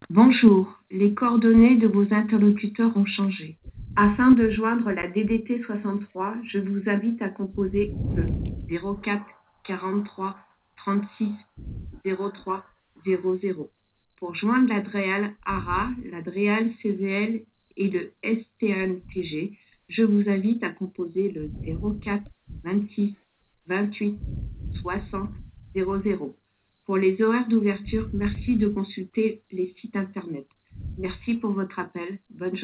Bonjour, les coordonnées de vos interlocuteurs ont changé. Afin de joindre la DDT 63, je vous invite à composer le 04 43 36 03 00. Pour joindre la DREAL ARA, la DREAL CVL et le STNTG, je vous invite à composer le 04 26 28 60 00. Pour les horaires d'ouverture, merci de consulter les sites internet. Merci pour votre appel. Bonne journée.